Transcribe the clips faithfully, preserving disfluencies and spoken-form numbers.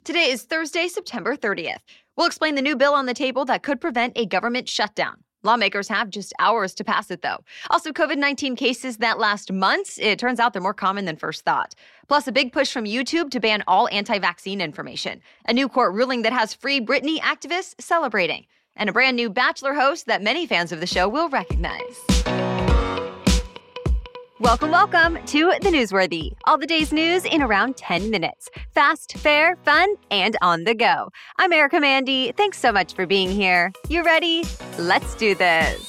Today is Thursday, September thirtieth. We'll explain the new bill on the table that could prevent a government shutdown. Lawmakers have just hours to pass it, though. Also, COVID nineteen cases that last months, it turns out they're more common than first thought. Plus, a big push from YouTube to ban all anti-vaccine information. A new court ruling that has Free Britney activists celebrating. And a brand new Bachelor host that many fans of the show will recognize. Welcome, welcome to The Newsworthy. All the day's news in around ten minutes. Fast, fair, fun, and on the go. I'm Erica Mandy. Thanks so much for being here. You ready? Let's do this.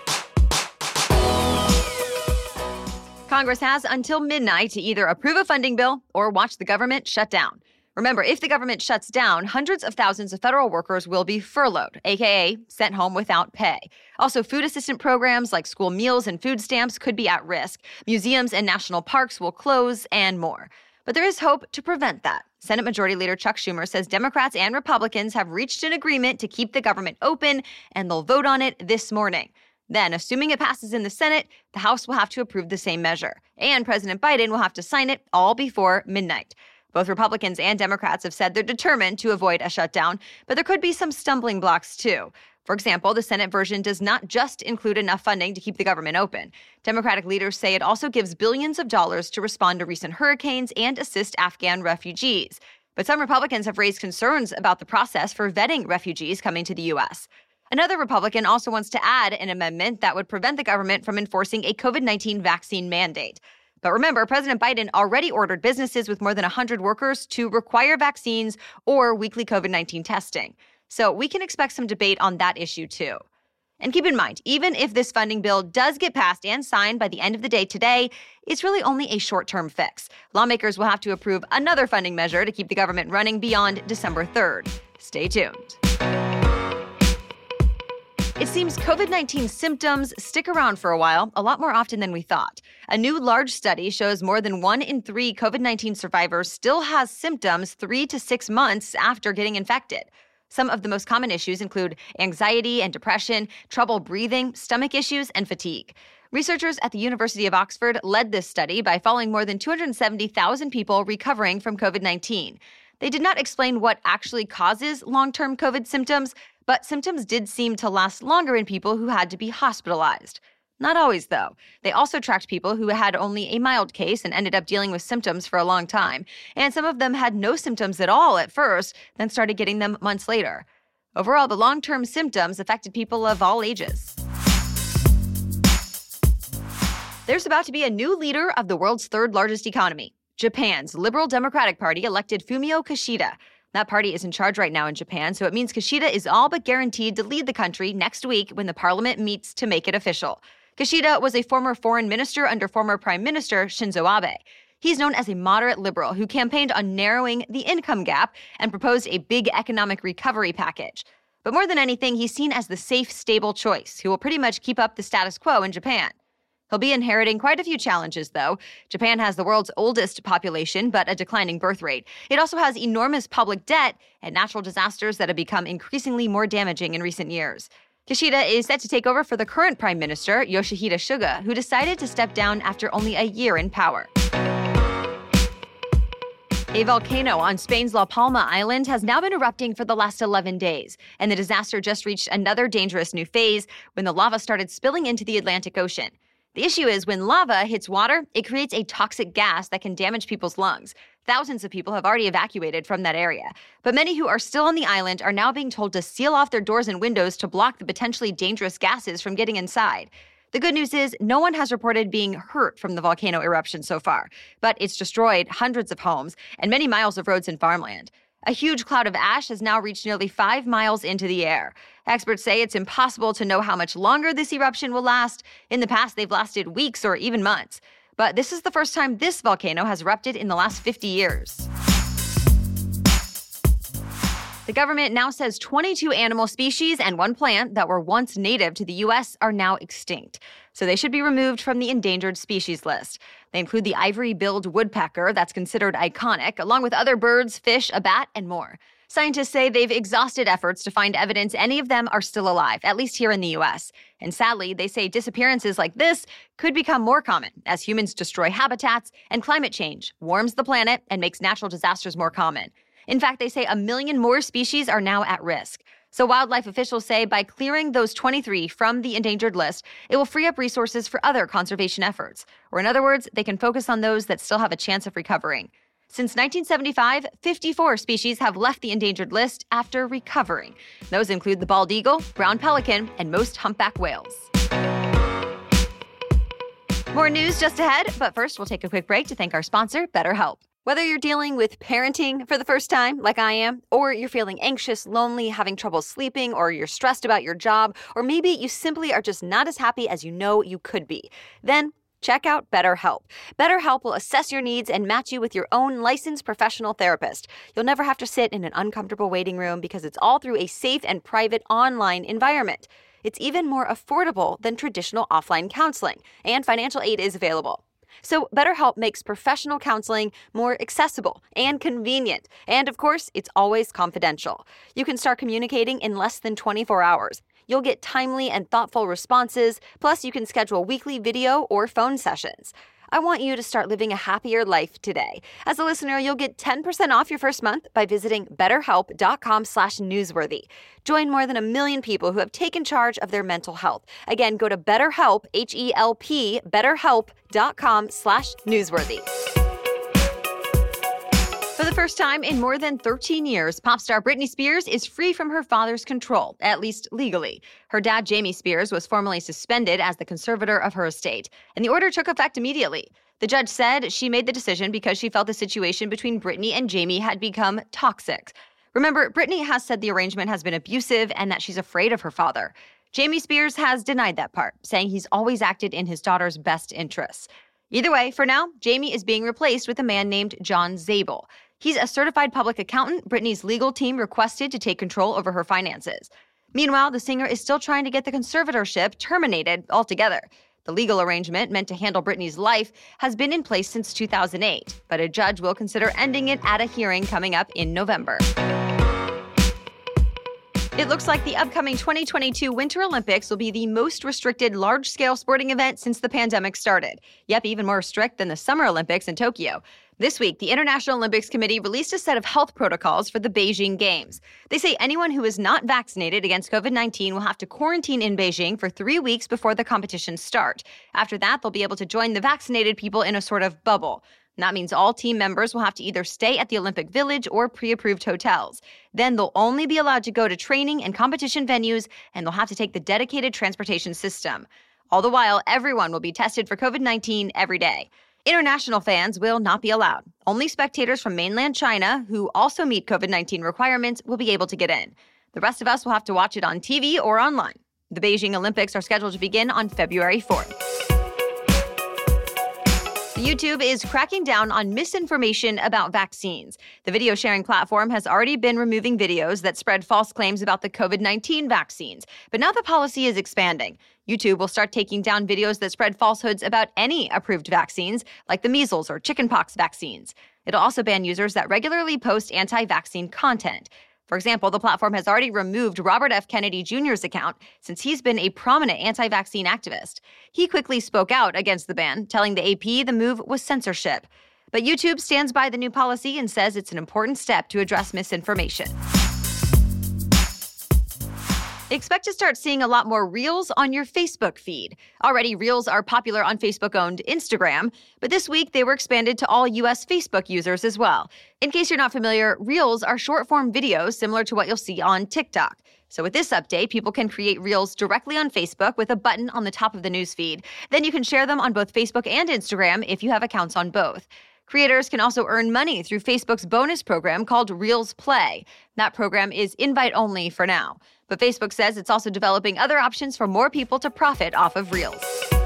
Congress has until midnight to either approve a funding bill or watch the government shut down. Remember, if the government shuts down, hundreds of thousands of federal workers will be furloughed, aka sent home without pay. Also, food assistance programs like school meals and food stamps could be at risk. Museums and national parks will close, and more. But there is hope to prevent that. Senate Majority Leader Chuck Schumer says Democrats and Republicans have reached an agreement to keep the government open, and they'll vote on it this morning. Then, assuming it passes in the Senate, the House will have to approve the same measure. And President Biden will have to sign it all before midnight. Both Republicans and Democrats have said they're determined to avoid a shutdown, but there could be some stumbling blocks, too. For example, the Senate version does not just include enough funding to keep the government open. Democratic leaders say it also gives billions of dollars to respond to recent hurricanes and assist Afghan refugees. But some Republicans have raised concerns about the process for vetting refugees coming to the U S. Another Republican also wants to add an amendment that would prevent the government from enforcing a COVID nineteen vaccine mandate. But remember, President Biden already ordered businesses with more than one hundred workers to require vaccines or weekly COVID nineteen testing. So we can expect some debate on that issue, too. And keep in mind, even if this funding bill does get passed and signed by the end of the day today, it's really only a short-term fix. Lawmakers will have to approve another funding measure to keep the government running beyond December third. Stay tuned. It seems COVID nineteen symptoms stick around for a while, a lot more often than we thought. A new large study shows more than one in three COVID nineteen survivors still has symptoms three to six months after getting infected. Some of the most common issues include anxiety and depression, trouble breathing, stomach issues, and fatigue. Researchers at the University of Oxford led this study by following more than two hundred seventy thousand people recovering from COVID nineteen. They did not explain what actually causes long-term COVID symptoms, but symptoms did seem to last longer in people who had to be hospitalized. Not always, though. They also tracked people who had only a mild case and ended up dealing with symptoms for a long time. And some of them had no symptoms at all at first, then started getting them months later. Overall, the long-term symptoms affected people of all ages. There's about to be a new leader of the world's third largest economy. Japan's Liberal Democratic Party elected Fumio Kishida. That party is in charge right now in Japan, so it means Kishida is all but guaranteed to lead the country next week when the parliament meets to make it official. Kishida was a former foreign minister under former Prime Minister Shinzo Abe. He's known as a moderate liberal who campaigned on narrowing the income gap and proposed a big economic recovery package. But more than anything, he's seen as the safe, stable choice who will pretty much keep up the status quo in Japan. He'll be inheriting quite a few challenges, though. Japan has the world's oldest population, but a declining birth rate. It also has enormous public debt and natural disasters that have become increasingly more damaging in recent years. Kishida is set to take over for the current prime minister, Yoshihide Suga, who decided to step down after only a year in power. A volcano on Spain's La Palma Island has now been erupting for the last eleven days, and the disaster just reached another dangerous new phase when the lava started spilling into the Atlantic Ocean. The issue is when lava hits water, it creates a toxic gas that can damage people's lungs. Thousands of people have already evacuated from that area. But many who are still on the island are now being told to seal off their doors and windows to block the potentially dangerous gases from getting inside. The good news is no one has reported being hurt from the volcano eruption so far, but it's destroyed hundreds of homes and many miles of roads and farmland. A huge cloud of ash has now reached nearly five miles into the air. Experts say it's impossible to know how much longer this eruption will last. In the past, they've lasted weeks or even months. But this is the first time this volcano has erupted in the last fifty years. The government now says twenty-two animal species and one plant that were once native to the U S are now extinct. So they should be removed from the endangered species list. They include the ivory-billed woodpecker that's considered iconic, along with other birds, fish, a bat, and more. Scientists say they've exhausted efforts to find evidence any of them are still alive, at least here in the U S. And sadly, they say disappearances like this could become more common as humans destroy habitats and climate change warms the planet and makes natural disasters more common. In fact, they say a million more species are now at risk. So wildlife officials say by clearing those twenty-three from the endangered list, it will free up resources for other conservation efforts. Or in other words, they can focus on those that still have a chance of recovering. Since nineteen seventy-five, fifty-four species have left the endangered list after recovering. Those include the bald eagle, brown pelican, and most humpback whales. More news just ahead, but first we'll take a quick break to thank our sponsor, BetterHelp. Whether you're dealing with parenting for the first time, like I am, or you're feeling anxious, lonely, having trouble sleeping, or you're stressed about your job, or maybe you simply are just not as happy as you know you could be, then check out BetterHelp. BetterHelp will assess your needs and match you with your own licensed professional therapist. You'll never have to sit in an uncomfortable waiting room because it's all through a safe and private online environment. It's even more affordable than traditional offline counseling, and financial aid is available. So BetterHelp makes professional counseling more accessible and convenient. And of course, it's always confidential. You can start communicating in less than twenty-four hours. You'll get timely and thoughtful responses, plus you can schedule weekly video or phone sessions. I want you to start living a happier life today. As a listener, you'll get ten percent off your first month by visiting betterhelp.com slash newsworthy. Join more than a million people who have taken charge of their mental health. Again, go to BetterHelp, H E L P, betterhelp.com slash newsworthy. For the first time in more than thirteen years, pop star Britney Spears is free from her father's control, at least legally. Her dad, Jamie Spears, was formally suspended as the conservator of her estate, and the order took effect immediately. The judge said she made the decision because she felt the situation between Britney and Jamie had become toxic. Remember, Britney has said the arrangement has been abusive and that she's afraid of her father. Jamie Spears has denied that part, saying he's always acted in his daughter's best interests. Either way, for now, Jamie is being replaced with a man named John Zabel. He's a certified public accountant Britney's legal team requested to take control over her finances. Meanwhile, the singer is still trying to get the conservatorship terminated altogether. The legal arrangement meant to handle Britney's life has been in place since two thousand eight, but a judge will consider ending it at a hearing coming up in November. It looks like the upcoming twenty twenty-two Winter Olympics will be the most restricted large-scale sporting event since the pandemic started. Yep, even more strict than the Summer Olympics in Tokyo. This week, the International Olympics Committee released a set of health protocols for the Beijing Games. They say anyone who is not vaccinated against covid nineteen will have to quarantine in Beijing for three weeks before the competitions start. After that, they'll be able to join the vaccinated people in a sort of bubble. And that means all team members will have to either stay at the Olympic Village or pre-approved hotels. Then they'll only be allowed to go to training and competition venues, and they'll have to take the dedicated transportation system. All the while, everyone will be tested for covid nineteen every day. International fans will not be allowed. Only spectators from mainland China, who also meet covid nineteen requirements, will be able to get in. The rest of us will have to watch it on T V or online. The Beijing Olympics are scheduled to begin on February fourth. YouTube is cracking down on misinformation about vaccines. The video sharing platform has already been removing videos that spread false claims about the covid nineteen vaccines, but now the policy is expanding. YouTube will start taking down videos that spread falsehoods about any approved vaccines, like the measles or chickenpox vaccines. It'll also ban users that regularly post anti-vaccine content. For example, the platform has already removed Robert F. Kennedy Junior's account since he's been a prominent anti-vaccine activist. He quickly spoke out against the ban, telling the A P the move was censorship. But YouTube stands by the new policy and says it's an important step to address misinformation. Expect to start seeing a lot more Reels on your Facebook feed. Already, Reels are popular on Facebook-owned Instagram, but this week they were expanded to all U S Facebook users as well. In case you're not familiar, Reels are short-form videos similar to what you'll see on TikTok. So with this update, people can create Reels directly on Facebook with a button on the top of the newsfeed. Then you can share them on both Facebook and Instagram if you have accounts on both. Creators can also earn money through Facebook's bonus program called Reels Play. That program is invite-only for now. But Facebook says it's also developing other options for more people to profit off of Reels.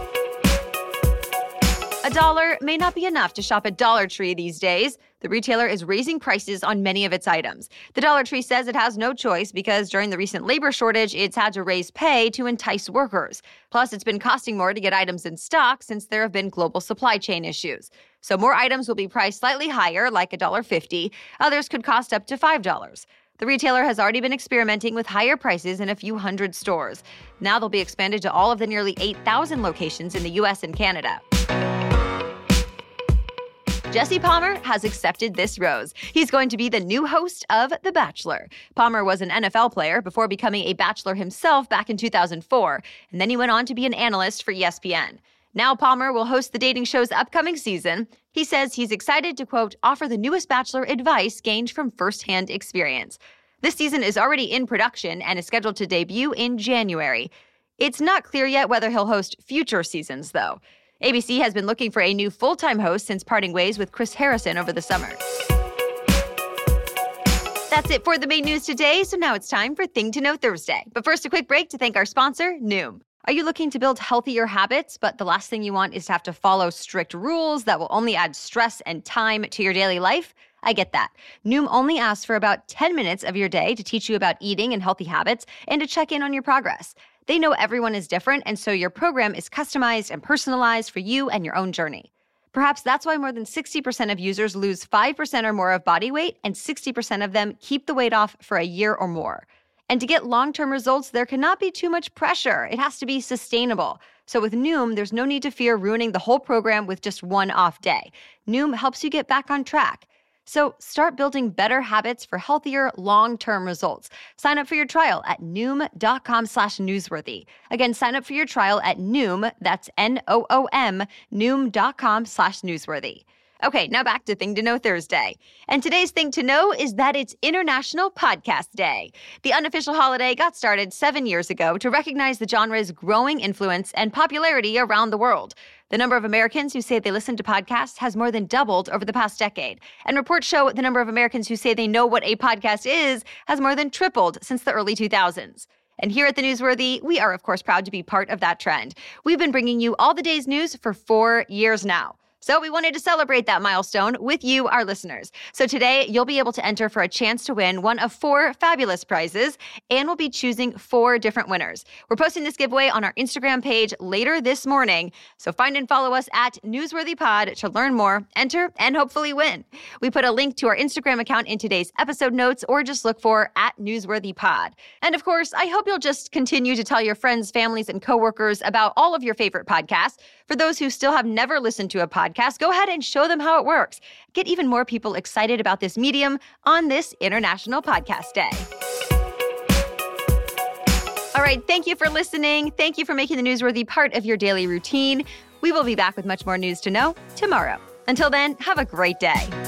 A dollar may not be enough to shop at Dollar Tree these days. The retailer is raising prices on many of its items. The Dollar Tree says it has no choice because during the recent labor shortage, it's had to raise pay to entice workers. Plus, it's been costing more to get items in stock since there have been global supply chain issues. So more items will be priced slightly higher, like one dollar fifty. Others could cost up to five dollars. The retailer has already been experimenting with higher prices in a few hundred stores. Now they'll be expanded to all of the nearly eight thousand locations in the U S and Canada. Jesse Palmer has accepted this rose. He's going to be the new host of The Bachelor. Palmer was an N F L player before becoming a bachelor himself back in two thousand four, and then he went on to be an analyst for E S P N. Now Palmer will host the dating show's upcoming season. He says he's excited to, quote, offer the newest Bachelor advice gained from firsthand experience. This season is already in production and is scheduled to debut in January. It's not clear yet whether he'll host future seasons, though. A B C has been looking for a new full-time host since parting ways with Chris Harrison over the summer. That's it for the main news today, so now it's time for Thing to Know Thursday. But first, a quick break to thank our sponsor, Noom. Are you looking to build healthier habits, but the last thing you want is to have to follow strict rules that will only add stress and time to your daily life? I get that. Noom only asks for about ten minutes of your day to teach you about eating and healthy habits and to check in on your progress. They know everyone is different, and so your program is customized and personalized for you and your own journey. Perhaps that's why more than sixty percent of users lose five percent or more of body weight, and sixty percent of them keep the weight off for a year or more. And to get long-term results, there cannot be too much pressure. It has to be sustainable. So with Noom, there's no need to fear ruining the whole program with just one off day. Noom helps you get back on track. So start building better habits for healthier, long-term results. Sign up for your trial at Noom.com slash newsworthy. Again, sign up for your trial at Noom, that's N O O M, Noom.com slash newsworthy. Okay, now back to Thing to Know Thursday. And today's Thing to Know is that it's International Podcast Day. The unofficial holiday got started seven years ago to recognize the genre's growing influence and popularity around the world. The number of Americans who say they listen to podcasts has more than doubled over the past decade. And reports show the number of Americans who say they know what a podcast is has more than tripled since the early two thousands. And here at The Newsworthy, we are, of course, proud to be part of that trend. We've been bringing you all the day's news for four years now. So we wanted to celebrate that milestone with you, our listeners. So today, you'll be able to enter for a chance to win one of four fabulous prizes, and we'll be choosing four different winners. We're posting this giveaway on our Instagram page later this morning, so find and follow us at NewsworthyPod to learn more, enter, and hopefully win. We put a link to our Instagram account in today's episode notes, or just look for at NewsworthyPod. And of course, I hope you'll just continue to tell your friends, families, and coworkers about all of your favorite podcasts. For those who still have never listened to a podcast, go ahead and show them how it works. Get even more people excited about this medium on this International Podcast Day. All right, thank you for listening. Thank you for making the Newsworthy part of your daily routine. We will be back with much more news to know tomorrow. Until then, have a great day.